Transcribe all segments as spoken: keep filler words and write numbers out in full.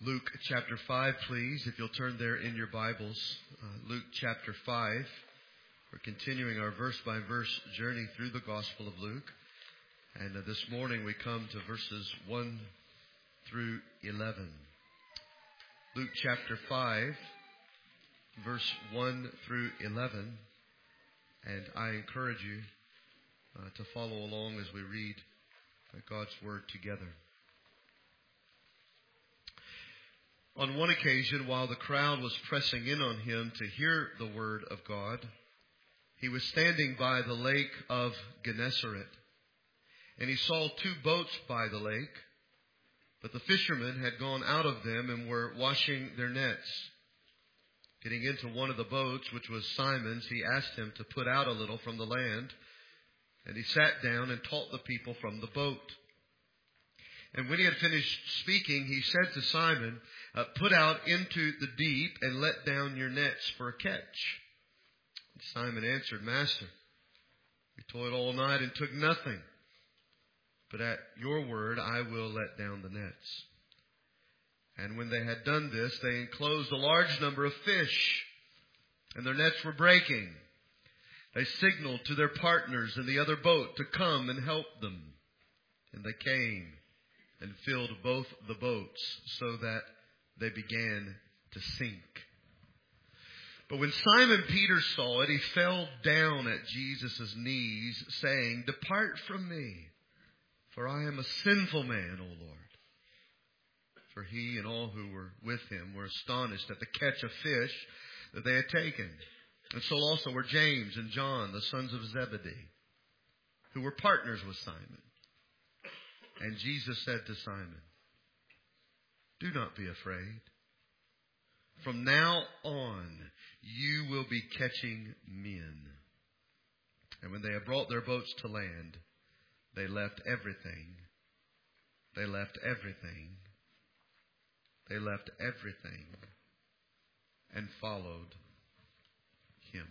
Luke chapter five, please, if you'll turn there in your Bibles. Uh, Luke chapter five. We're continuing our verse-by-verse journey through the Gospel of Luke. And uh, this morning we come to verses one through eleven. Luke chapter five, verse one through eleven. And I encourage you uh, to follow along as we read uh, God's Word together. On one occasion, while the crowd was pressing in on him to hear the word of God, he was standing by the lake of Gennesaret, and he saw two boats by the lake, but the fishermen had gone out of them and were washing their nets. Getting into one of the boats, which was Simon's, he asked him to put out a little from the land, and he sat down and taught the people from the boat. And when he had finished speaking, he said to Simon, uh, put out into the deep and let down your nets for a catch. And Simon answered, Master, we toiled all night and took nothing, but at your word I will let down the nets. And when they had done this, they enclosed a large number of fish, and their nets were breaking. They signaled to their partners in the other boat to come and help them. And they came and filled both the boats so that they began to sink. But when Simon Peter saw it, he fell down at Jesus' knees, saying, Depart from me, for I am a sinful man, O Lord. For he and all who were with him were astonished at the catch of fish that they had taken. And so also were James and John, the sons of Zebedee, who were partners with Simon. And Jesus said to Simon, Do not be afraid. From now on, you will be catching men. And when they had brought their boats to land, they left everything. They left everything. They left everything and followed him.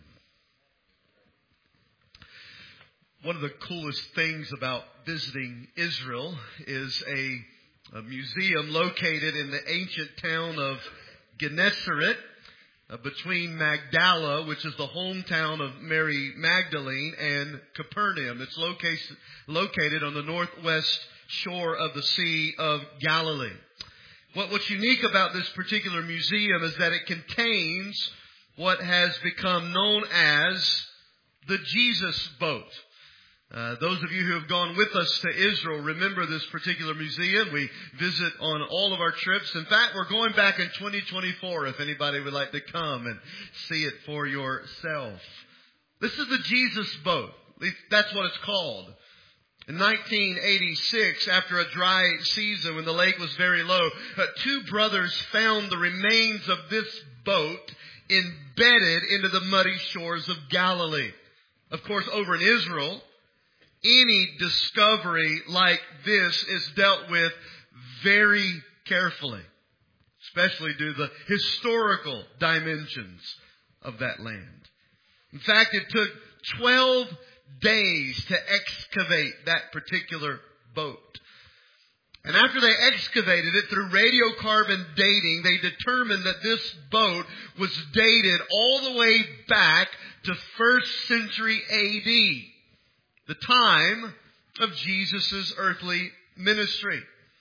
One of the coolest things about visiting Israel is a, a museum located in the ancient town of Gennesaret, uh, between Magdala, which is the hometown of Mary Magdalene, and Capernaum. It's located, located on the northwest shore of the Sea of Galilee. What, what's unique about this particular museum is that it contains what has become known as the Jesus boat. Uh, those of you who have gone with us to Israel remember this particular museum. We visit on all of our trips. In fact, we're going back in twenty twenty-four if anybody would like to come and see it for yourself. This is the Jesus boat. At least that's what it's called. In nineteen eighty-six, after a dry season when the lake was very low, uh, two brothers found the remains of this boat embedded into the muddy shores of Galilee. Of course, over in Israel, any discovery like this is dealt with very carefully, especially due to the historical dimensions of that land. In fact, it took twelve days to excavate that particular boat. And after they excavated it through radiocarbon dating, they determined that this boat was dated all the way back to first century A D, the time of Jesus' earthly ministry.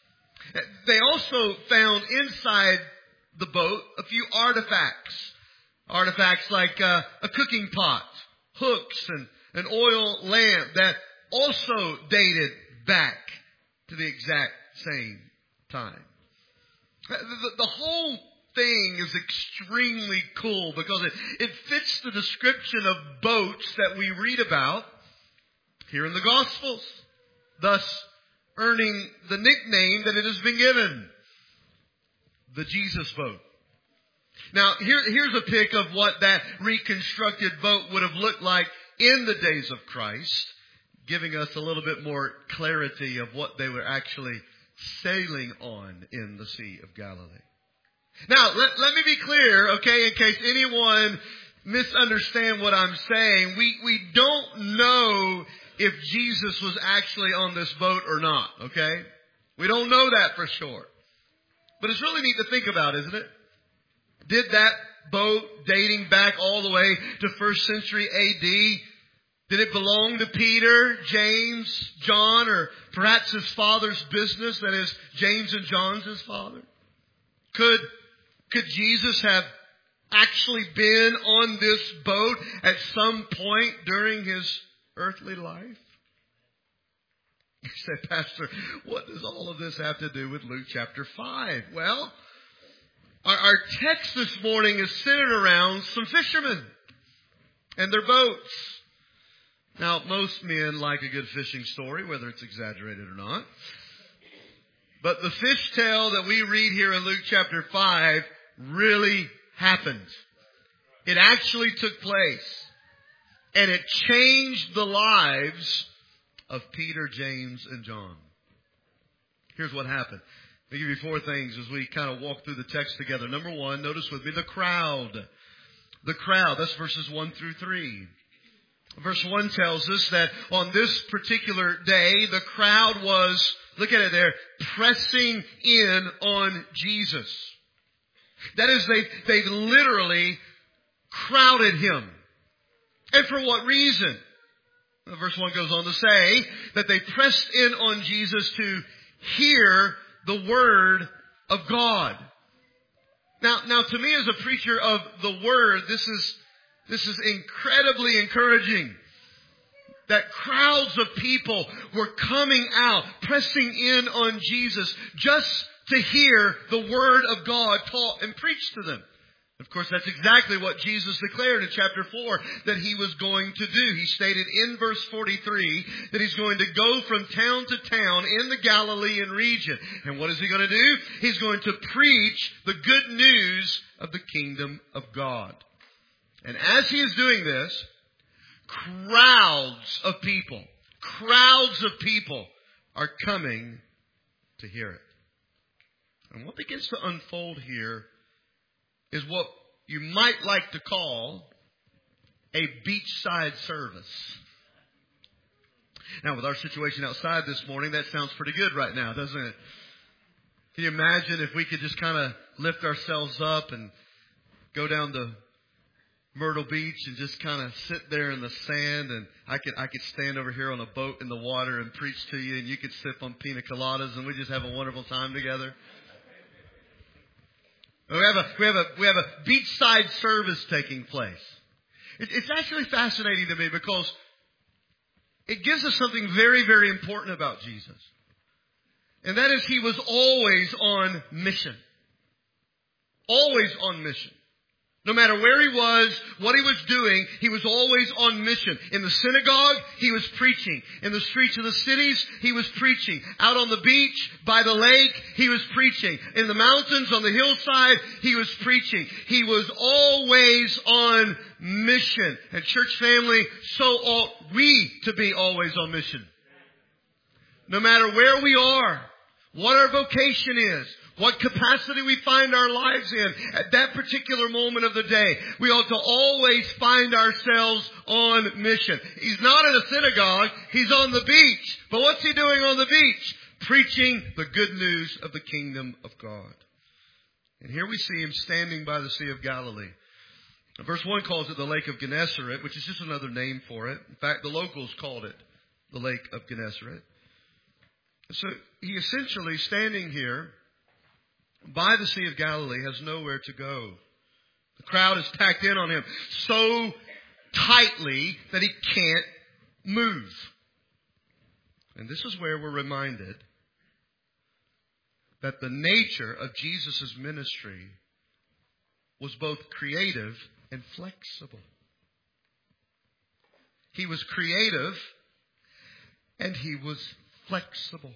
They also found inside the boat a few artifacts. Artifacts like uh, a cooking pot, hooks, and an oil lamp that also dated back to the exact same time. The, the, the whole thing is extremely cool because it, it fits the description of boats that we read about here in the Gospels, thus earning the nickname that it has been given, the Jesus boat. Now, here, here's a pic of what that reconstructed boat would have looked like in the days of Christ, giving us a little bit more clarity of what they were actually sailing on in the Sea of Galilee. Now, let, let me be clear, okay, in case anyone misunderstand what I'm saying. We, we don't know if Jesus was actually on this boat or not, okay? We don't know that for sure. But it's really neat to think about, isn't it? Did that boat dating back all the way to first century A D, did it belong to Peter, James, John, or perhaps his father's business, that is, James and John's his father? Could, could Jesus have actually been on this boat at some point during his earthly life? You say, Pastor, what does all of this have to do with Luke chapter five? Well, our, our text this morning is centered around some fishermen and their boats. Now, most men like a good fishing story, whether it's exaggerated or not. But the fish tale that we read here in Luke chapter five really happened. It actually took place. And it changed the lives of Peter, James, and John. Here's what happened. Let me give you four things as we kind of walk through the text together. Number one, notice with me the crowd. The crowd. That's verses one through three. Verse one tells us that on this particular day, the crowd was, look at it there, pressing in on Jesus. That is, they, they literally crowded him. And for what reason? Verse one goes on to say that they pressed in on Jesus to hear the word of God. Now, now to me as a preacher of the word, this is, this is incredibly encouraging. That crowds of people were coming out, pressing in on Jesus just to hear the word of God taught and preached to them. Of course, that's exactly what Jesus declared in chapter four that he was going to do. He stated in verse forty-three that he's going to go from town to town in the Galilean region. And what is he going to do? He's going to preach the good news of the kingdom of God. And as he is doing this, crowds of people, crowds of people are coming to hear it. And what begins to unfold here is what you might like to call a beachside service. Now, with our situation outside this morning, that sounds pretty good right now, doesn't it? Can you imagine if we could just kind of lift ourselves up and go down to Myrtle Beach and just kind of sit there in the sand, and I could I could stand over here on a boat in the water and preach to you, and you could sip on pina coladas, and we just have a wonderful time together. We have a we have a we have a beachside service taking place. It, it's actually fascinating to me because it gives us something very, very important about Jesus, and that is he was always on mission. Always on mission. No matter where he was, what he was doing, he was always on mission. In the synagogue, he was preaching. In the streets of the cities, he was preaching. Out on the beach, by the lake, he was preaching. In the mountains, on the hillside, he was preaching. He was always on mission. And church family, so ought we to be always on mission. No matter where we are, what our vocation is, what capacity we find our lives in at that particular moment of the day, we ought to always find ourselves on mission. He's not in a synagogue. He's on the beach. But what's he doing on the beach? Preaching the good news of the kingdom of God. And here we see him standing by the Sea of Galilee. Verse one calls it the Lake of Gennesaret, which is just another name for it. In fact, the locals called it the Lake of Gennesaret. So he essentially standing here by the Sea of Galilee has nowhere to go. The crowd is packed in on him so tightly that he can't move. And this is where we're reminded that the nature of Jesus' ministry was both creative and flexible. He was creative and he was flexible.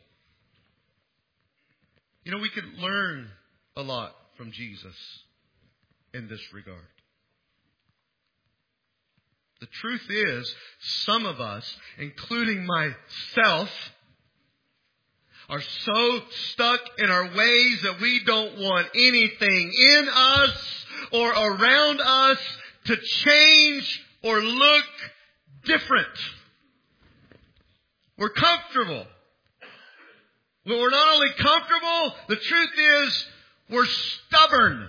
You know, we could learn a lot from Jesus in this regard. The truth is, some of us, including myself, are so stuck in our ways that we don't want anything in us or around us to change or look different. We're comfortable. Well, we're not only comfortable, the truth is were stubborn.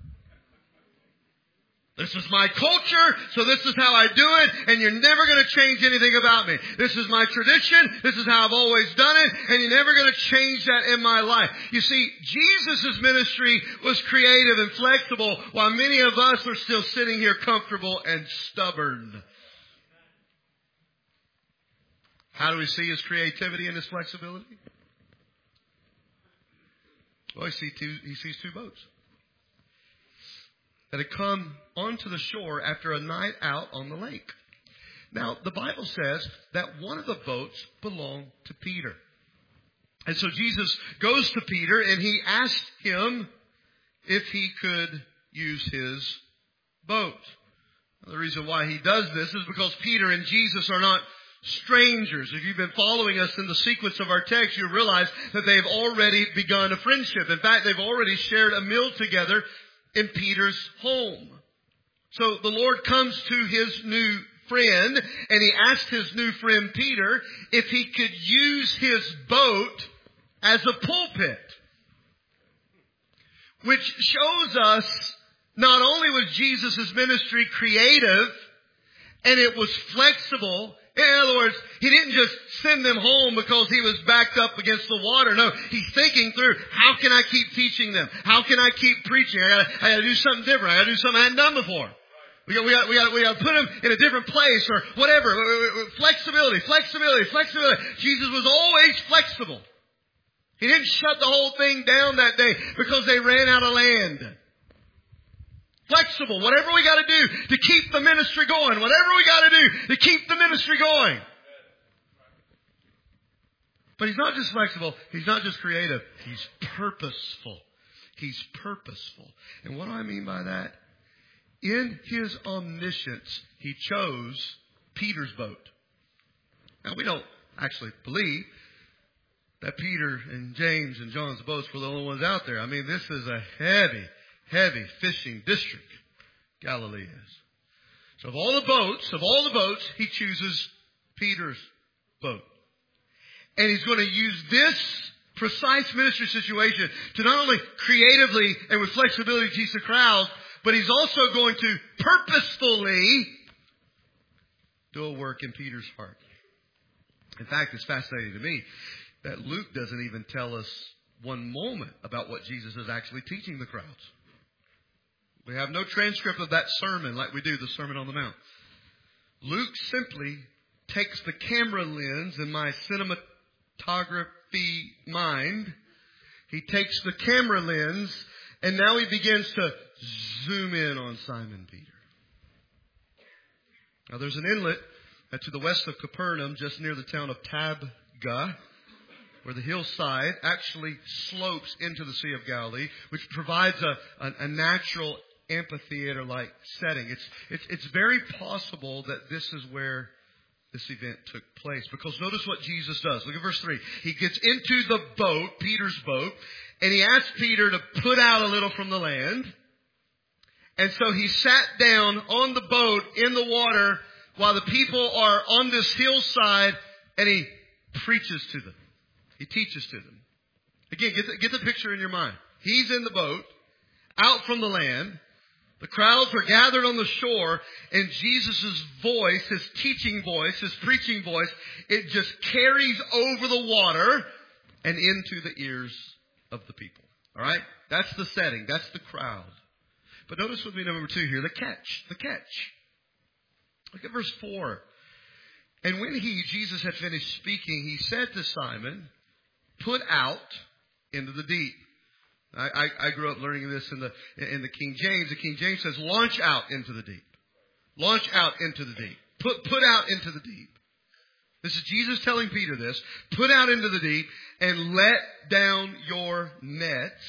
This is my culture, so this is how I do it, and you're never going to change anything about me. This is my tradition, this is how I've always done it, and you're never going to change that in my life. You see, Jesus' ministry was creative and flexible, while many of us are still sitting here comfortable and stubborn. How do we see his creativity and his flexibility? Well, he sees two, he sees two boats that had come onto the shore after a night out on the lake. Now, the Bible says that one of the boats belonged to Peter. And so Jesus goes to Peter and he asks him if he could use his boat. The reason why he does this is because Peter and Jesus are not strangers. If you've been following us in the sequence of our text, you realize that they've already begun a friendship. In fact, they've already shared a meal together in Peter's home. So the Lord comes to his new friend and he asked his new friend Peter if he could use his boat as a pulpit. Which shows us not only was Jesus' ministry creative and it was flexible. In other words, he didn't just send them home because he was backed up against the water. No, he's thinking through, how can I keep teaching them? How can I keep preaching? I gotta, I gotta do something different. I gotta do something I hadn't done before. We got, we got, we got, we got to put them in a different place or whatever. Flexibility, flexibility, flexibility. Jesus was always flexible. He didn't shut the whole thing down that day because they ran out of land. Flexible, whatever we got to do to keep the ministry going. Whatever we got to do to keep the ministry going. But he's not just flexible. He's not just creative. He's purposeful. He's purposeful. And what do I mean by that? In his omniscience, he chose Peter's boat. Now, we don't actually believe that Peter and James and John's boats were the only ones out there. I mean, this is a heavy Heavy fishing district, Galilee is. So of all the boats, of all the boats, he chooses Peter's boat. And he's going to use this precise ministry situation to not only creatively and with flexibility teach the crowds, but he's also going to purposefully do a work in Peter's heart. In fact, it's fascinating to me that Luke doesn't even tell us one moment about what Jesus is actually teaching the crowds. We have no transcript of that sermon like we do the Sermon on the Mount. Luke simply takes the camera lens in my cinematography mind. He takes the camera lens and now he begins to zoom in on Simon Peter. Now there's an inlet to the west of Capernaum, just near the town of Tabgha, where the hillside actually slopes into the Sea of Galilee, which provides a, a, a natural amphitheater-like setting. It's, it's, it's very possible that this is where this event took place. Because notice what Jesus does. Look at verse three. He gets into the boat, Peter's boat, and he asks Peter to put out a little from the land. And so he sat down on the boat in the water while the people are on this hillside, and he preaches to them. He teaches to them. Again, get the, get the picture in your mind. He's in the boat, out from the land. The crowds are gathered on the shore, and Jesus' voice, his teaching voice, his preaching voice, it just carries over the water and into the ears of the people. All right? That's the setting. That's the crowd. But notice with me number two here, the catch. The catch. Look at verse four. And when he, Jesus, had finished speaking, he said to Simon, "Put out into the deep." I, I, I grew up learning this in the in the King James. The King James says, "Launch out into the deep." Launch out into the deep. Put put out into the deep. This is Jesus telling Peter this. Put out into the deep and let down your nets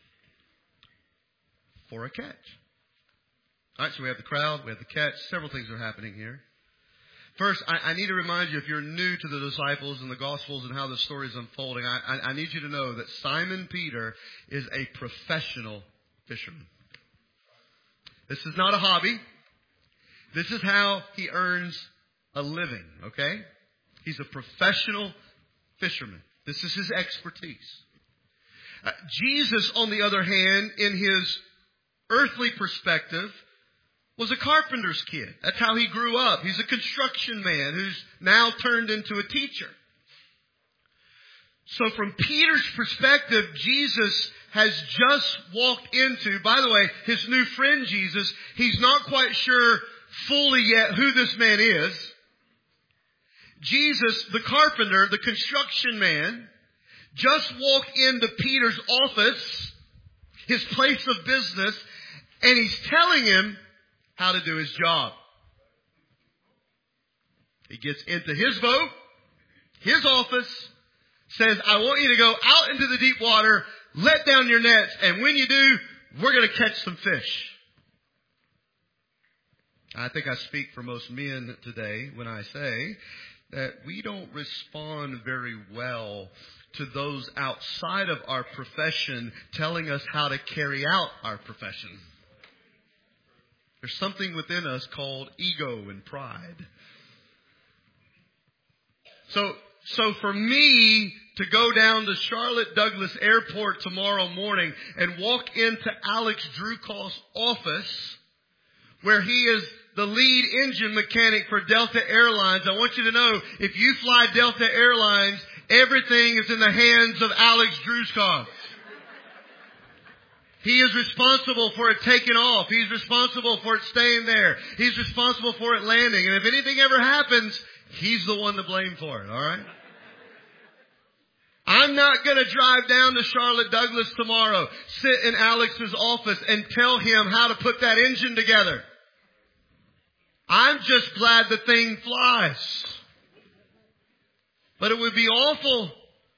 for a catch. All right, so we have the crowd, we have the catch. Several things are happening here. First, I, I need to remind you, if you're new to the disciples and the Gospels and how the story is unfolding, I, I, I need you to know that Simon Peter is a professional fisherman. This is not a hobby. This is how he earns a living, okay? He's a professional fisherman. This is his expertise. Uh, Jesus, on the other hand, in his earthly perspective, was a carpenter's kid. That's how he grew up. He's a construction man who's now turned into a teacher. So from Peter's perspective, Jesus has just walked into, by the way, his new friend Jesus. He's not quite sure fully yet who this man is. Jesus, the carpenter, the construction man, just walked into Peter's office, his place of business, and he's telling him how to do his job. He gets into his boat, his office, says, I want you to go out into the deep water, let down your nets, and when you do, we're going to catch some fish. I think I speak for most men today when I say that we don't respond very well to those outside of our profession telling us how to carry out our profession. There's something within us called ego and pride. So, so for me to go down to Charlotte Douglas Airport tomorrow morning and walk into Alex Drewkoff's office, where he is the lead engine mechanic for Delta Airlines, I want you to know, if you fly Delta Airlines, everything is in the hands of Alex Drewkoff. He is responsible for it taking off. He's responsible for it staying there. He's responsible for it landing. And if anything ever happens, he's the one to blame for it, all right? I'm not going to drive down to Charlotte Douglas tomorrow, sit in Alex's office and tell him how to put that engine together. I'm just glad the thing flies. But it would be awful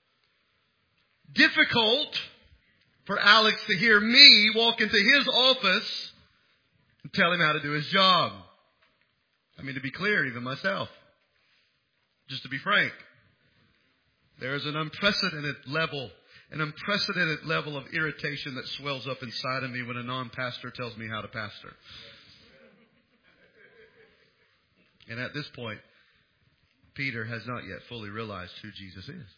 difficult for Alex to hear me walk into his office and tell him how to do his job. I mean, to be clear, even myself. Just to be frank. There is an unprecedented level, an unprecedented level of irritation that swells up inside of me when a non-pastor tells me how to pastor. And at this point, Peter has not yet fully realized who Jesus is.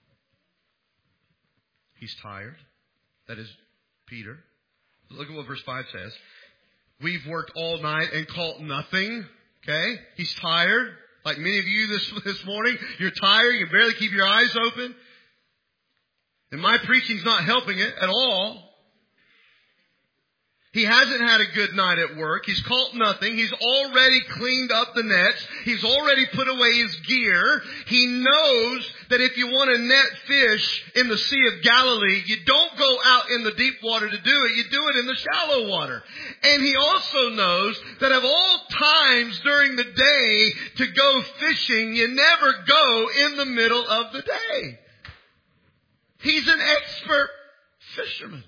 He's tired. That is Peter. Look at what verse five says. We've worked all night and caught nothing. Okay? He's tired. Like many of you this, this morning, you're tired. You can barely keep your eyes open. And my preaching's not helping it at all. He hasn't had a good night at work. He's caught nothing. He's already cleaned up the nets. He's already put away his gear. He knows that if you want to net fish in the Sea of Galilee, you don't go out in the deep water to do it. You do it in the shallow water. And he also knows that of all times during the day to go fishing, you never go in the middle of the day. He's an expert fisherman.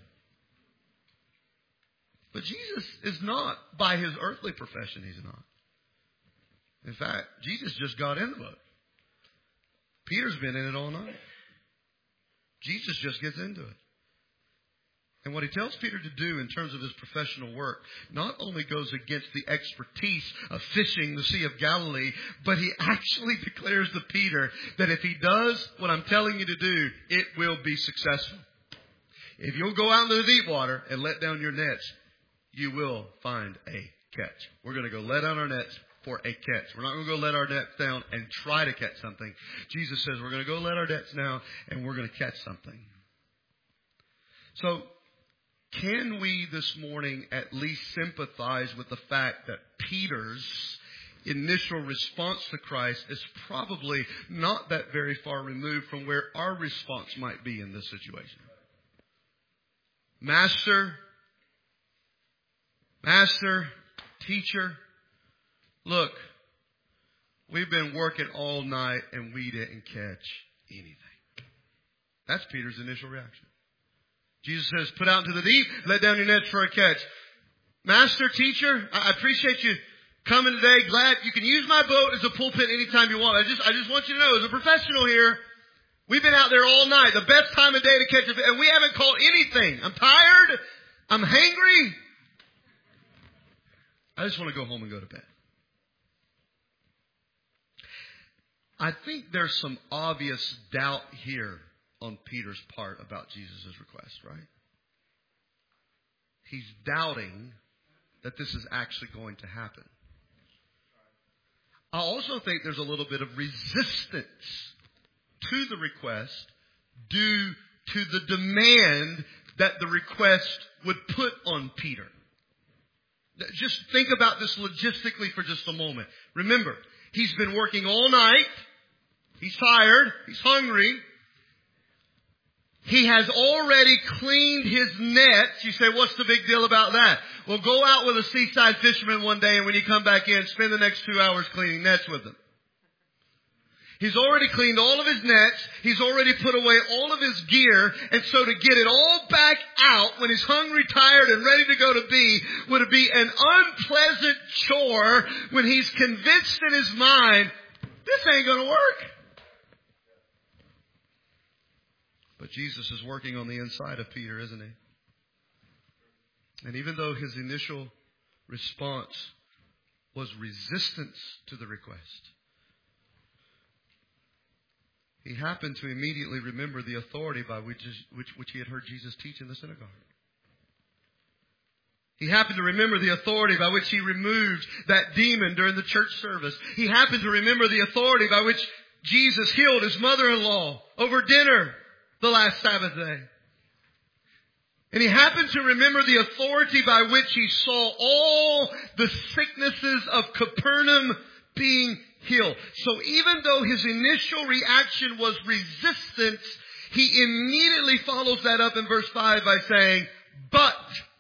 But Jesus is not, by his earthly profession, he's not. In fact, Jesus just got in the boat. Peter's been in it all night. Jesus just gets into it. And what he tells Peter to do in terms of his professional work not only goes against the expertise of fishing the Sea of Galilee, but he actually declares to Peter that if he does what I'm telling you to do, it will be successful. If you'll go out into the deep water and let down your nets, you will find a catch. We're going to go let down our nets for a catch. We're not going to go let our nets down and try to catch something. Jesus says we're going to go let our nets down and we're going to catch something. So, can we this morning at least sympathize with the fact that Peter's initial response to Christ is probably not that very far removed from where our response might be in this situation? Master, Master, teacher, look, we've been working all night and we didn't catch anything. That's Peter's initial reaction. Jesus says, put out into the deep, let down your nets for a catch. Master, teacher, I appreciate you coming today. Glad you can use my boat as a pulpit anytime you want. I just, I just want you to know, as a professional here, we've been out there all night, the best time of day to catch a fish, and we haven't caught anything. I'm tired. I'm hangry. I just want to go home and go to bed. I think there's some obvious doubt here on Peter's part about Jesus' request, right? He's doubting that this is actually going to happen. I also think there's a little bit of resistance to the request due to the demand that the request would put on Peter. Just think about this logistically for just a moment. Remember, he's been working all night. He's tired. He's hungry. He has already cleaned his nets. You say, what's the big deal about that? Well, go out with a seaside fisherman one day, and when you come back in, spend the next two hours cleaning nets with them. He's already cleaned all of his nets. He's already put away all of his gear. And so to get it all back out when he's hungry, tired, and ready to go to bed would be an unpleasant chore when he's convinced in his mind, this ain't going to work. But Jesus is working on the inside of Peter, isn't he? And even though his initial response was resistance to the request, he happened to immediately remember the authority by which, which, which he had heard Jesus teach in the synagogue. He happened to remember the authority by which he removed that demon during the church service. He happened to remember the authority by which Jesus healed his mother-in-law over dinner the last Sabbath day. And he happened to remember the authority by which he saw all the sicknesses of Capernaum being healed. So even though his initial reaction was resistance, he immediately follows that up in verse five by saying, but.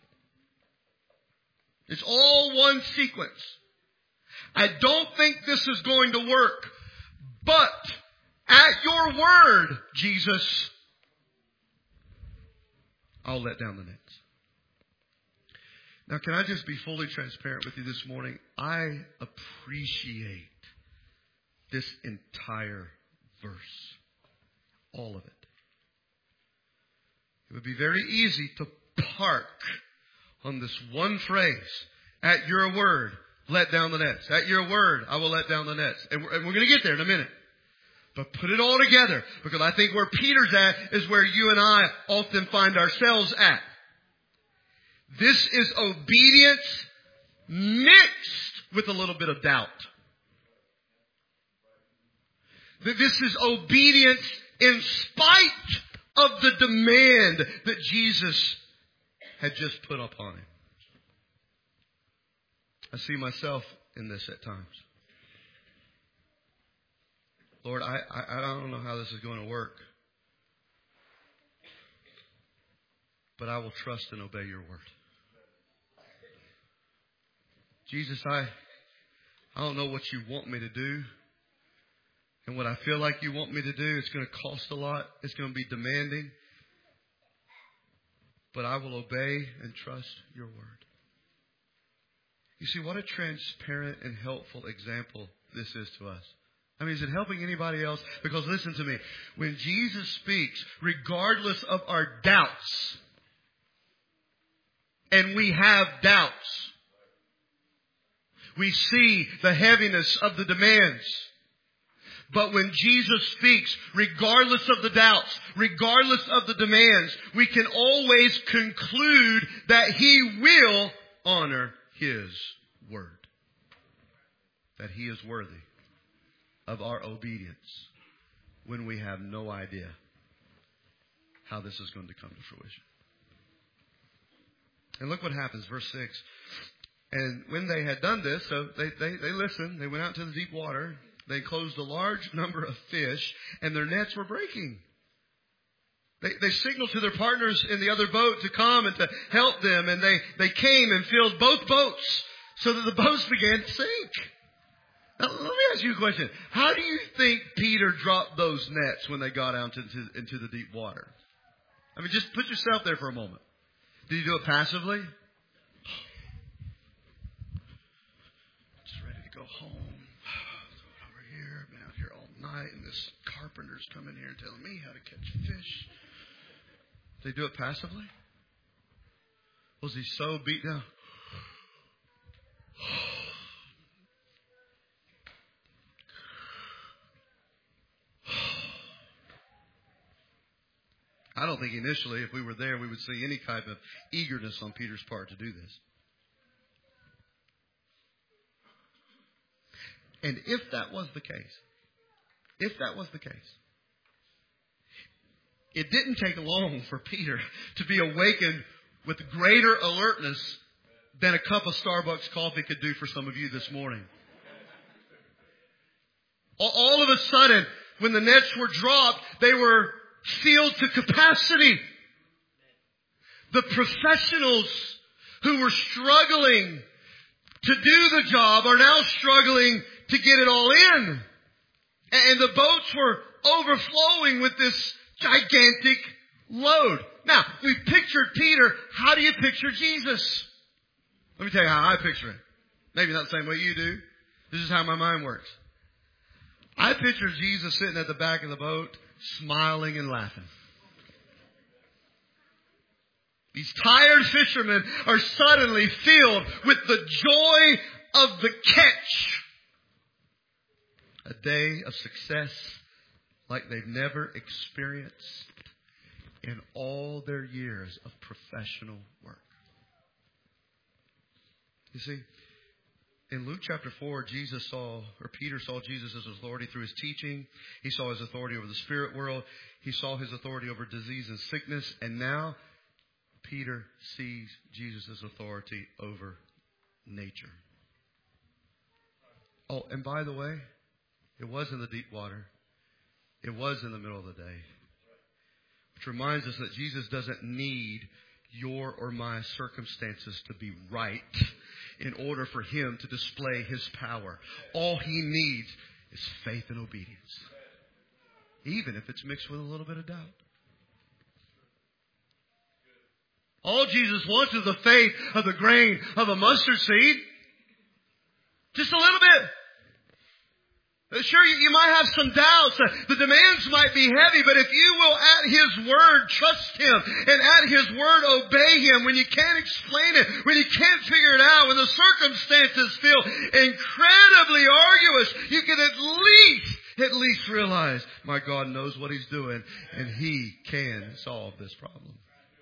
It's all one sequence. I don't think this is going to work, but at your word, Jesus, I'll let down the nets. Now, can I just be fully transparent with you this morning? I appreciate this entire verse. All of it. It would be very easy to park on this one phrase. At your word, let down the nets. At your word, I will let down the nets. And we're, and we're going to get there in a minute. But put it all together, because I think where Peter's at is where you and I often find ourselves at. This is obedience mixed with a little bit of doubt. This is obedience in spite of the demand that Jesus had just put upon him. I see myself in this at times. Lord, I, I, I don't know how this is going to work. But I will trust and obey your word. Jesus, I, I don't know what you want me to do. And what I feel like you want me to do, it's going to cost a lot. It's going to be demanding. But I will obey and trust your word. You see, what a transparent and helpful example this is to us. I mean, is it helping anybody else? Because listen to me. When Jesus speaks, regardless of our doubts, and we have doubts, we see the heaviness of the demands. But when Jesus speaks, regardless of the doubts, regardless of the demands, we can always conclude that He will honor His word. That He is worthy of our obedience when we have no idea how this is going to come to fruition. And look what happens, verse six. And when they had done this, so they, they, they listened, they went out to the deep water. They closed a large number of fish, and their nets were breaking. They, they signaled to their partners in the other boat to come and to help them, and they, they came and filled both boats so that the boats began to sink. Now, let me ask you a question. How do you think Peter dropped those nets when they got out into, into the deep water? I mean, just put yourself there for a moment. Did he do it passively? Just ready to go home. And this carpenter's coming here and telling me how to catch fish. Did they do it passively? Was he so beat down? I don't think initially, if we were there, we would see any type of eagerness on Peter's part to do this. And if that was the case, if that was the case, it didn't take long for Peter to be awakened with greater alertness than a cup of Starbucks coffee could do for some of you this morning. All of a sudden, when the nets were dropped, they were filled to capacity. The professionals who were struggling to do the job are now struggling to get it all in. And the boats were overflowing with this gigantic load. Now, we pictured Peter. How do you picture Jesus? Let me tell you how I picture it. Maybe not the same way you do. This is how my mind works. I picture Jesus sitting at the back of the boat, smiling and laughing. These tired fishermen are suddenly filled with the joy of the catch. A day of success like they've never experienced in all their years of professional work. You see, in Luke chapter four, Jesus saw, or Peter saw Jesus' authority through his teaching. He saw his authority over the spirit world. He saw his authority over disease and sickness. And now Peter sees Jesus' authority over nature. Oh, and by the way, it was in the deep water. It was in the middle of the day. Which reminds us that Jesus doesn't need your or my circumstances to be right in order for him to display his power. All he needs is faith and obedience. Even if it's mixed with a little bit of doubt. All Jesus wants is the faith of the grain of a mustard seed. Just a little bit. Sure, you might have some doubts. The demands might be heavy, but if you will at His Word trust Him and at His Word obey Him, when you can't explain it, when you can't figure it out, when the circumstances feel incredibly arduous, you can at least, at least realize, my God knows what He's doing and He can solve this problem.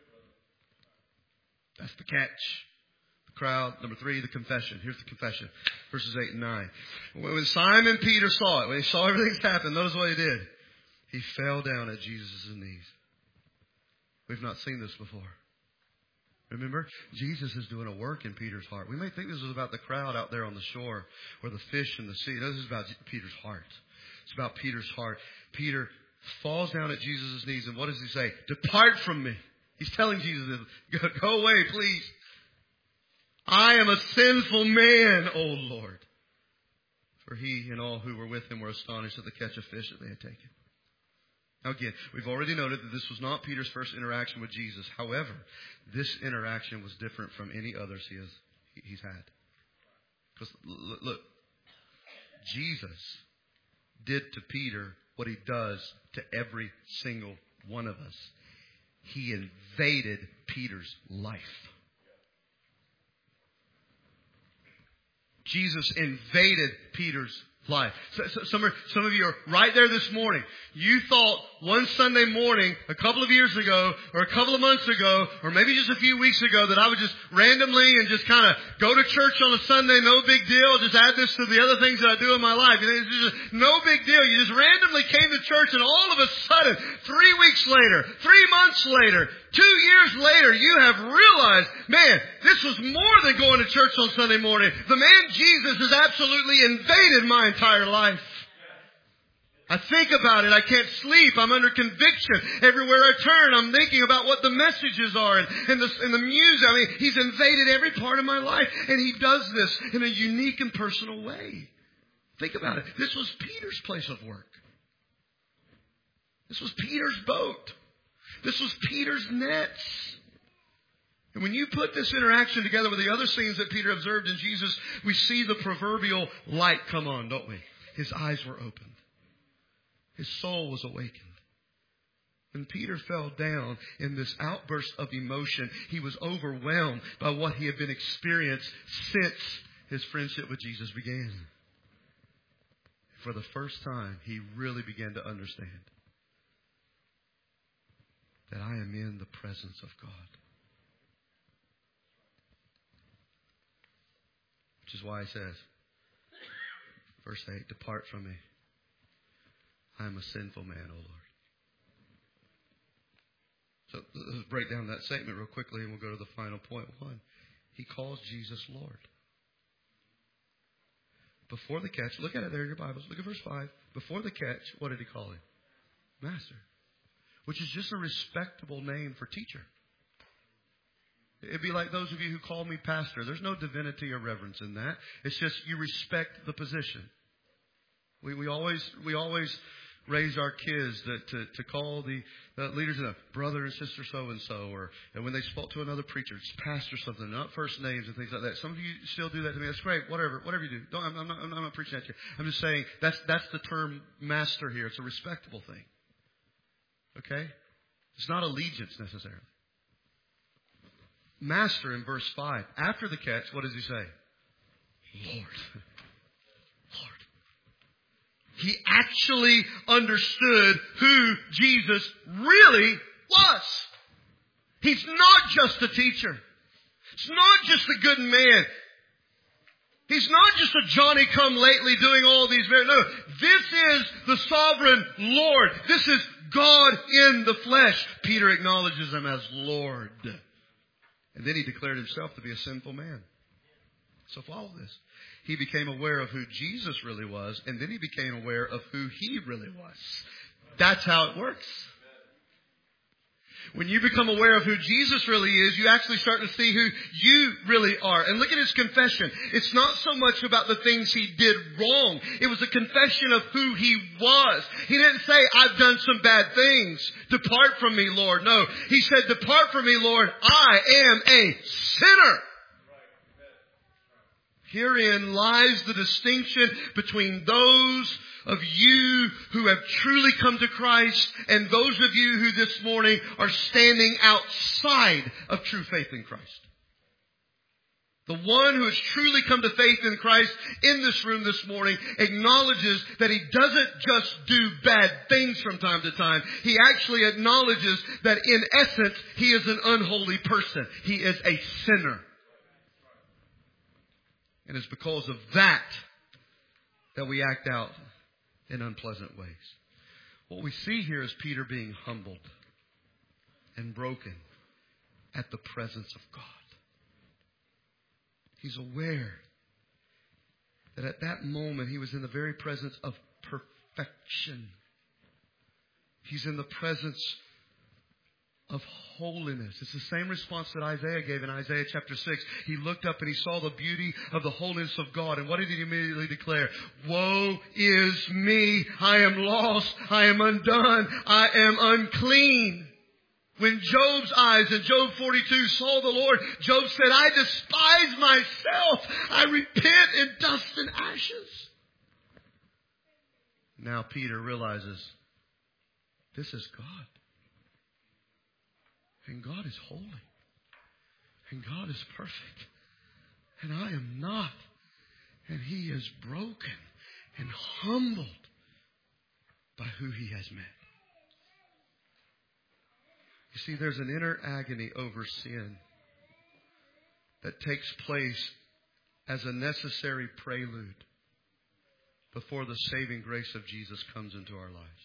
That's the catch. Crowd. Number three, the confession. Here's the confession. Verses eight and nine. When Simon Peter saw it, when he saw everything's happened, notice what he did. He fell down at Jesus' knees. We've not seen this before. Remember, Jesus is doing a work in Peter's heart. We may think this is about the crowd out there on the shore or the fish in the sea. No, this is about Peter's heart. It's about Peter's heart. Peter falls down at Jesus' knees, and what does he say? Depart from me. He's telling Jesus, go, go away, please. I am a sinful man, O Lord. For he and all who were with him were astonished at the catch of fish that they had taken. Now again, we've already noted that this was not Peter's first interaction with Jesus. However, this interaction was different from any others he has, he's had. Because look, Jesus did to Peter what he does to every single one of us. He invaded Peter's life. Jesus invaded Peter's life. So, so, some, are, some of you are right there this morning. You thought one Sunday morning, a couple of years ago, or a couple of months ago, or maybe just a few weeks ago, that I would just randomly and just kind of go to church on a Sunday, no big deal, just add this to the other things that I do in my life. You know, it's just no big deal. You just randomly came to church, and all of a sudden, three weeks later, three months later, two years later, you have realized, man, this was more than going to church on Sunday morning. The man Jesus has absolutely invaded my entire life. I think about it. I can't sleep. I'm under conviction. Everywhere I turn, I'm thinking about what the messages are and, and, the, and the music. I mean, He's invaded every part of my life. And He does this in a unique and personal way. Think about it. This was Peter's place of work. This was Peter's boat. This was Peter's nets. And when you put this interaction together with the other scenes that Peter observed in Jesus, we see the proverbial light come on, don't we? His eyes were opened. His soul was awakened. When Peter fell down in this outburst of emotion, he was overwhelmed by what he had been experienced since his friendship with Jesus began. For the first time, he really began to understand. that I am in the presence of God. Which is why he says, verse eight, depart from me. I am a sinful man, O Lord. So let's break down that statement real quickly and we'll go to the final point. One, he calls Jesus Lord. Before the catch, look at it there in your Bibles. Look at verse five. Before the catch, what did he call him? Master. Which is just a respectable name for teacher. It'd be like those of you who call me pastor. There's no divinity or reverence in that. It's just you respect the position. We we always we always raise our kids that to, to call the, the leaders of the brother and sister so and so, or and when they spoke to another preacher, it's pastor something, not first names and things like that. Some of you still do that to me. That's great. Whatever, whatever you do. Don't, I'm, I'm not I'm not preaching at you. I'm just saying that's that's the term master here. It's a respectable thing. Okay, it's not allegiance necessarily. Master in verse five. After the catch, what does he say? Lord. Lord. He actually understood who Jesus really was. He's not just a teacher. It's not just a good man. He's not just a Johnny-come-lately doing all these miracles. No, this is the sovereign Lord. This is God in the flesh. Peter acknowledges him as Lord. And then he declared himself to be a sinful man. So follow this. He became aware of who Jesus really was, and then he became aware of who he really was. That's how it works. When you become aware of who Jesus really is, you actually start to see who you really are. And look at his confession. It's not so much about the things he did wrong. It was a confession of who he was. He didn't say, I've done some bad things. Depart from me, Lord. No. He said, depart from me, Lord. I am a sinner. Herein lies the distinction between those of you who have truly come to Christ and those of you who this morning are standing outside of true faith in Christ. The one who has truly come to faith in Christ in this room this morning acknowledges that he doesn't just do bad things from time to time. He actually acknowledges that in essence he is an unholy person. He is a sinner. And it's because of that that we act out in unpleasant ways. What we see here is Peter being humbled and broken at the presence of God. He's aware that at that moment he was in the very presence of perfection. He's in the presence of holiness. It's the same response that Isaiah gave in Isaiah chapter six. He looked up and he saw the beauty of the holiness of God. And what did he immediately declare? Woe is me. I am lost. I am undone. I am unclean. When Job's eyes in Job forty-two saw the Lord, Job said, I despise myself. I repent in dust and ashes. Now Peter realizes this is God. And God is holy. And God is perfect. And I am not. And he is broken and humbled by who he has met. You see, there's an inner agony over sin that takes place as a necessary prelude before the saving grace of Jesus comes into our lives.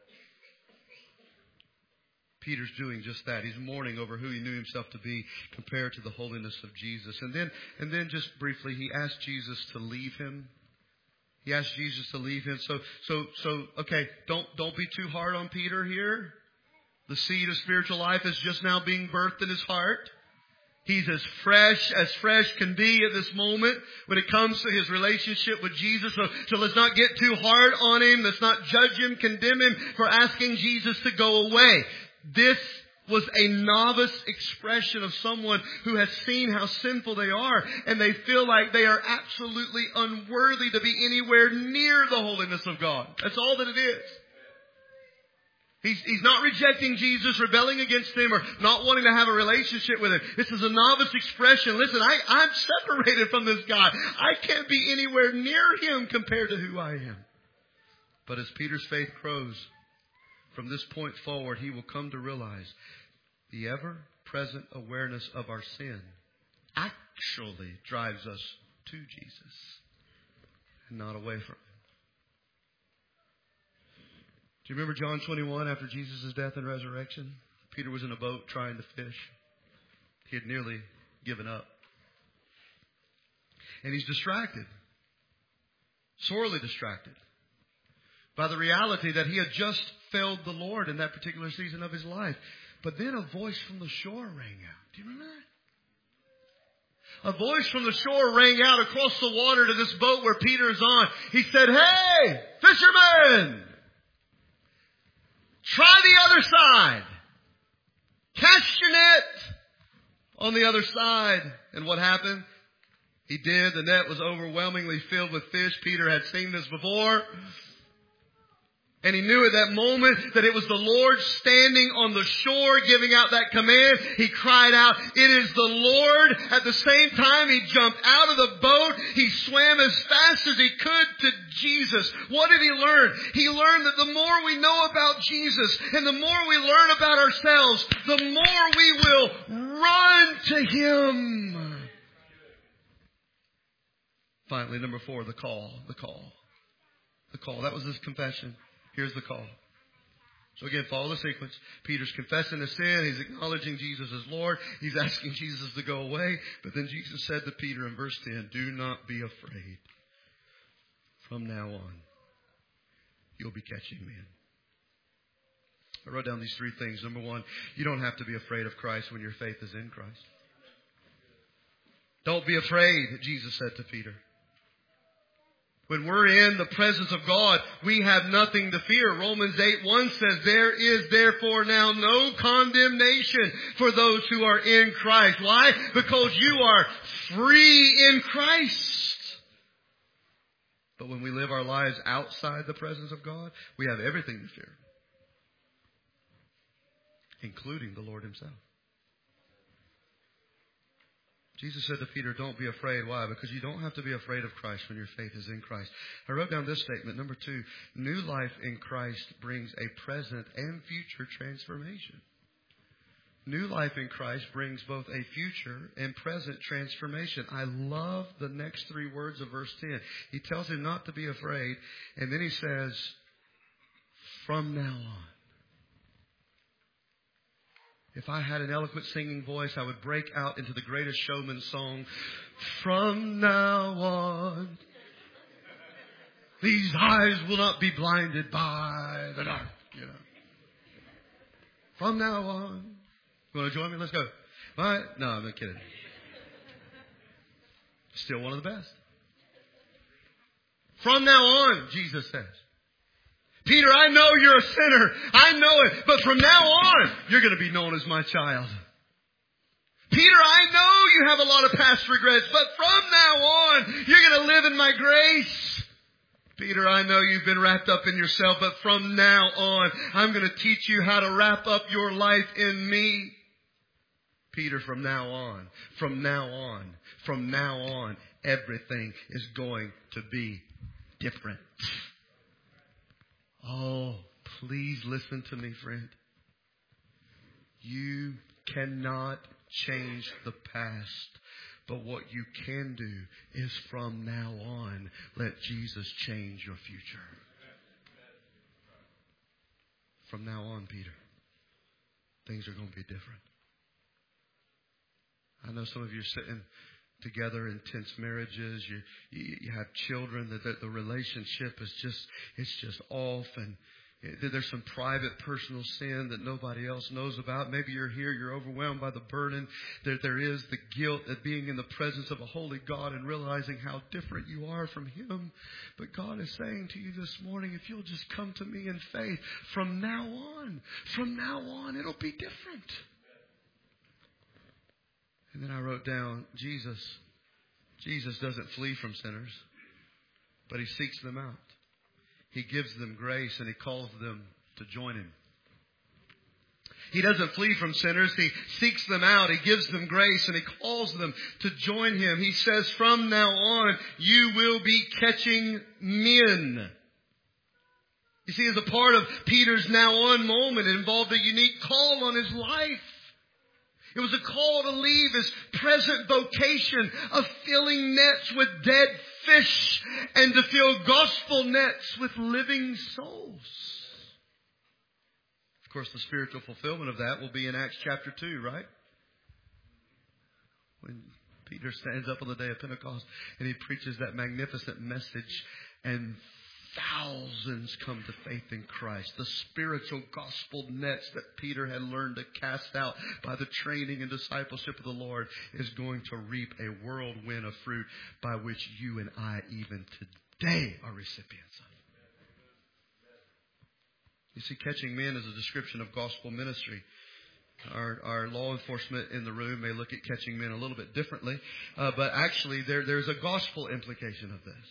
Peter's doing just that. He's mourning over who he knew himself to be compared to the holiness of Jesus. And then, and then just briefly, he asked Jesus to leave him. He asked Jesus to leave him. So, so, so, okay, don't, don't be too hard on Peter here. The seed of spiritual life is just now being birthed in his heart. He's as fresh as fresh can be at this moment when it comes to his relationship with Jesus. So, so let's not get too hard on him. Let's not judge him, condemn him for asking Jesus to go away. This was a novice expression of someone who has seen how sinful they are, and they feel like they are absolutely unworthy to be anywhere near the holiness of God. That's all that it is. He's, he's not rejecting Jesus, rebelling against him, or not wanting to have a relationship with him. This is a novice expression. Listen, I, I'm separated from this God. I can't be anywhere near him compared to who I am. But as Peter's faith grows, from this point forward, he will come to realize the ever-present awareness of our sin actually drives us to Jesus and not away from Him. Do you remember John twenty-one, after Jesus' death and resurrection? Peter was in a boat trying to fish. He had nearly given up. And he's distracted, sorely distracted, by the reality that he had just failed the Lord in that particular season of his life. But then a voice from the shore rang out. Do you remember that? A voice from the shore rang out across the water to this boat where Peter is on. He said, "Hey, fishermen! Try the other side. Cast your net on the other side." And what happened? He did. The net was overwhelmingly filled with fish. Peter had seen this before. And he knew at that moment that it was the Lord standing on the shore giving out that command. He cried out, "It is the Lord." At the same time, he jumped out of the boat. He swam as fast as he could to Jesus. What did he learn? He learned that the more we know about Jesus and the more we learn about ourselves, the more we will run to Him. Finally, number four, the call, the call, the call. That was his confession. Here's the call. So again, follow the sequence. Peter's confessing his sin. He's acknowledging Jesus as Lord. He's asking Jesus to go away. But then Jesus said to Peter in verse ten, "Do not be afraid. From now on, you'll be catching men." I wrote down these three things. Number one, you don't have to be afraid of Christ when your faith is in Christ. Don't be afraid, Jesus said to Peter. When we're in the presence of God, we have nothing to fear. Romans eight one says, "There is therefore now no condemnation for those who are in Christ." Why? Because you are free in Christ. But when we live our lives outside the presence of God, we have everything to fear, including the Lord Himself. Jesus said to Peter, "Don't be afraid." Why? Because you don't have to be afraid of Christ when your faith is in Christ. I wrote down this statement. Number two, new life in Christ brings a present and future transformation. New life in Christ brings both a future and present transformation. I love the next three words of verse ten. He tells him not to be afraid, and then he says, "From now on." If I had an eloquent singing voice, I would break out into the Greatest Showman song. From now on, these eyes will not be blinded by the dark. You know. From now on. You want to join me? Let's go. All right. No, I'm not kidding. Still one of the best. From now on, Jesus says. Peter, I know you're a sinner. I know it. But from now on, you're going to be known as my child. Peter, I know you have a lot of past regrets. But from now on, you're going to live in my grace. Peter, I know you've been wrapped up in yourself. But from now on, I'm going to teach you how to wrap up your life in me. Peter, from now on, from now on, from now on, everything is going to be different. Oh, please listen to me, friend. You cannot change the past, but what you can do is from now on, let Jesus change your future. From now on, Peter, things are going to be different. I know some of you are sitting together in tense marriages. You, you you have children. That the, the relationship is just it's just off, and there's some private personal sin that nobody else knows about. Maybe you're here. You're overwhelmed by the burden. There there is the guilt of being in the presence of a holy God and realizing how different you are from Him. But God is saying to you this morning, if you'll just come to me in faith, from now on, from now on, it'll be different. And then I wrote down, Jesus, Jesus doesn't flee from sinners, but He seeks them out. He gives them grace and He calls them to join Him. He doesn't flee from sinners. He seeks them out. He gives them grace and He calls them to join Him. He says, from now on, you will be catching men. You see, as a part of Peter's now on moment, it involved a unique call on his life. It was a call to leave his present vocation of filling nets with dead fish and to fill gospel nets with living souls. Of course, the spiritual fulfillment of that will be in Acts chapter two, right? When Peter stands up on the day of Pentecost and he preaches that magnificent message, and thousands come to faith in Christ. The spiritual gospel nets that Peter had learned to cast out by the training and discipleship of the Lord is going to reap a whirlwind of fruit by which you and I even today are recipients of. You see, catching men is a description of gospel ministry. Our, our law enforcement in the room may look at catching men a little bit differently, uh, but actually there, there's a gospel implication of this.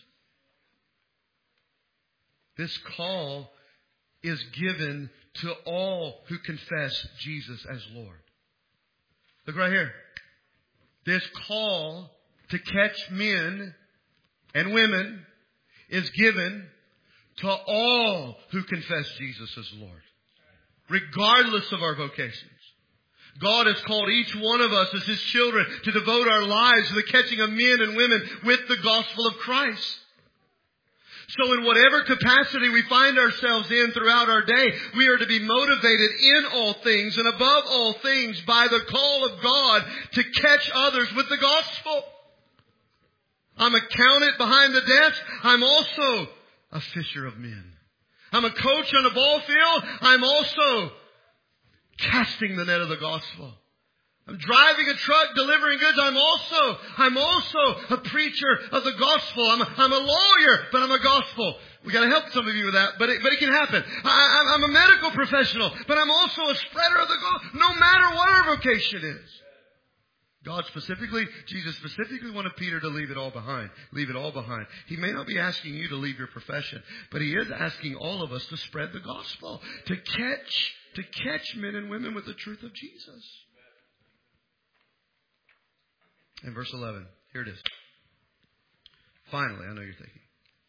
This call is given to all who confess Jesus as Lord. Look right here. This call to catch men and women is given to all who confess Jesus as Lord, regardless of our vocations. God has called each one of us as His children to devote our lives to the catching of men and women with the gospel of Christ. So in whatever capacity we find ourselves in throughout our day, we are to be motivated in all things and above all things by the call of God to catch others with the gospel. I'm accountant behind the desk. I'm also a fisher of men. I'm a coach on a ball field. I'm also casting the net of the gospel. I'm driving a truck, delivering goods. I'm also, I'm also a preacher of the gospel. I'm a, I'm a lawyer, but I'm a gospel. We got to help some of you with that, but it, but it can happen. I, I'm a medical professional, but I'm also a spreader of the gospel. No matter what our vocation is, God specifically, Jesus specifically wanted Peter to leave it all behind. Leave it all behind. He may not be asking you to leave your profession, but He is asking all of us to spread the gospel, to catch, to catch men and women with the truth of Jesus. In verse eleven, here it is. Finally, I know you're thinking.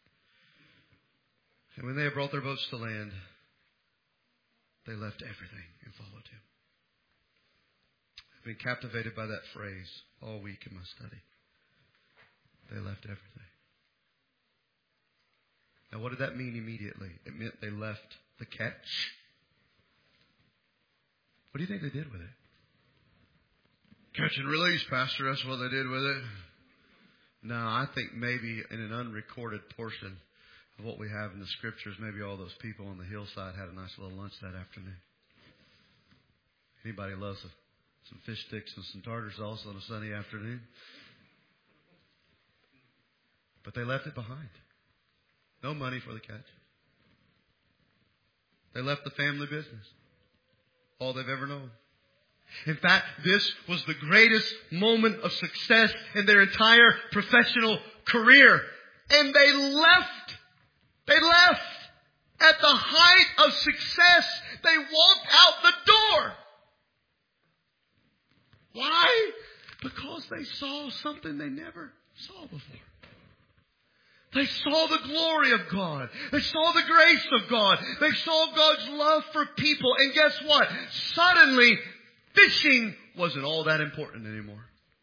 And when they had brought their boats to land, they left everything and followed Him. I've been captivated by that phrase all week in my study. They left everything. Now, what did that mean immediately? It meant they left the catch. What do you think they did with it? Catch and release, Pastor. That's what they did with it. No, I think maybe in an unrecorded portion of what we have in the Scriptures, maybe all those people on the hillside had a nice little lunch that afternoon. Anybody loves a, some fish sticks and some tartar sauce on a sunny afternoon? But they left it behind. No money for the catch. They left the family business. All they've ever known. In fact, this was the greatest moment of success in their entire professional career. And they left. They left. At the height of success, they walked out the door. Why? Because they saw something they never saw before. They saw the glory of God. They saw the grace of God. They saw God's love for people. And guess what? Suddenly, fishing wasn't all that important anymore.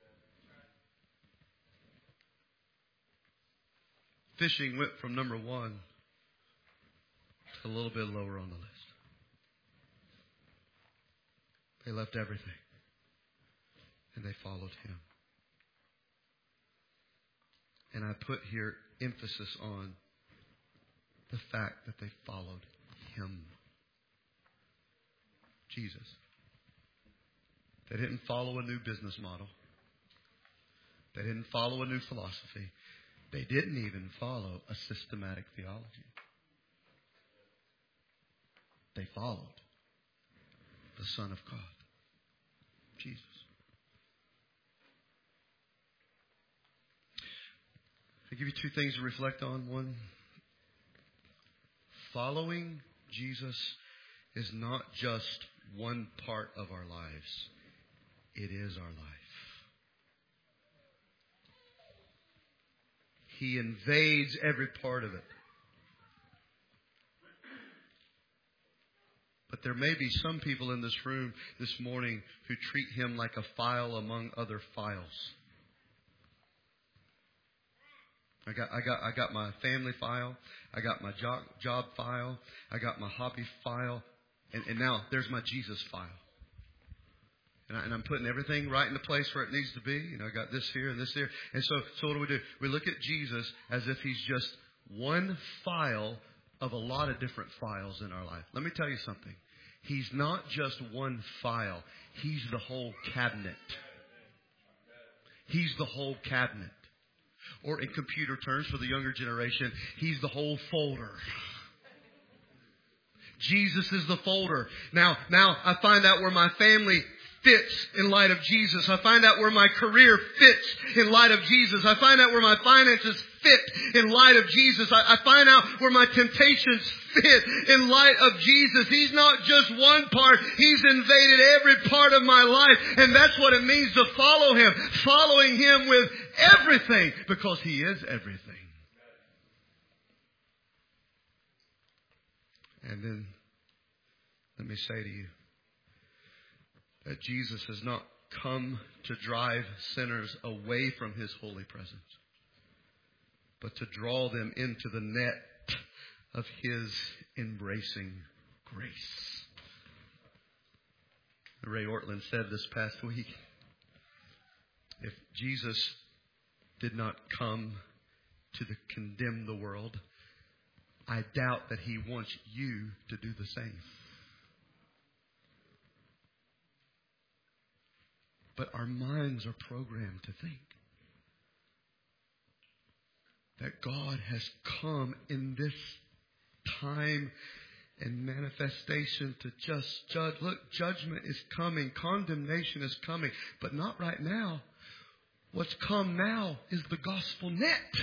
Fishing went from number one to a little bit lower on the list. They left everything and they followed Him. And I put here emphasis on the fact that they followed Him. Jesus. They didn't follow a new business model. They didn't follow a new philosophy. They didn't even follow a systematic theology. They followed the Son of God, Jesus. I'll give you two things to reflect on. One, following Jesus is not just one part of our lives. It is our life. He invades every part of it. But there may be some people in this room this morning who treat Him like a file among other files. I got, I got, I got my family file. I got my job, job file. I got my hobby file. And, and now there's my Jesus file. And, I, and I'm putting everything right in the place where it needs to be. You know, I got this here and this here. And so, so what do we do? We look at Jesus as if He's just one file of a lot of different files in our life. Let me tell you something. He's not just one file. He's the whole cabinet. He's the whole cabinet. Or in computer terms for the younger generation, He's the whole folder. Jesus is the folder. Now, now I find out where my family fits in light of Jesus. I find out where my career fits in light of Jesus. I find out where my finances fit in light of Jesus. I, I find out where my temptations fit in light of Jesus. He's not just one part. He's invaded every part of my life. And that's what it means to follow Him. Following Him with everything, because He is everything. And then let me say to you that Jesus has not come to drive sinners away from His holy presence, but to draw them into the net of His embracing grace. Ray Ortland said this past week, if Jesus did not come to the, condemn the world, I doubt that He wants you to do the same. But our minds are programmed to think that God has come in this time and manifestation to just judge. Look, judgment is coming. Condemnation is coming. But not right now. What's come now is the gospel net.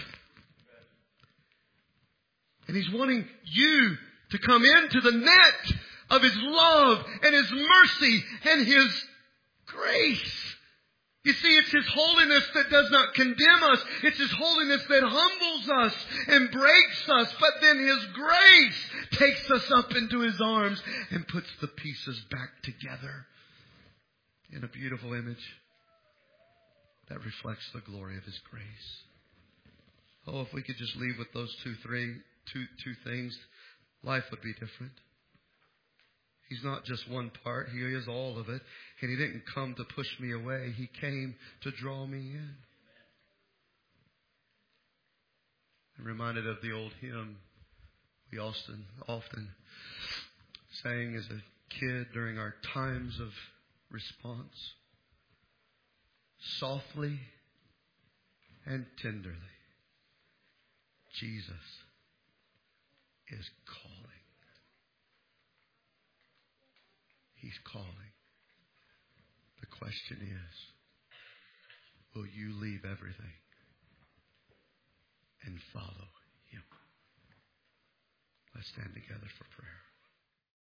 And He's wanting you to come into the net of His love and His mercy and His grace. You see, it's His holiness that does not condemn us. It's His holiness that humbles us and breaks us. But then His grace takes us up into His arms and puts the pieces back together in a beautiful image that reflects the glory of His grace. Oh, if we could just leave with those two, three, two, two things, life would be different. He's not just one part. He is all of it. And He didn't come to push me away. He came to draw me in. I'm reminded of the old hymn we often, often sang as a kid during our times of response. Softly and tenderly, Jesus is calling. He's calling. The question is, will you leave everything and follow Him? Let's stand together for prayer.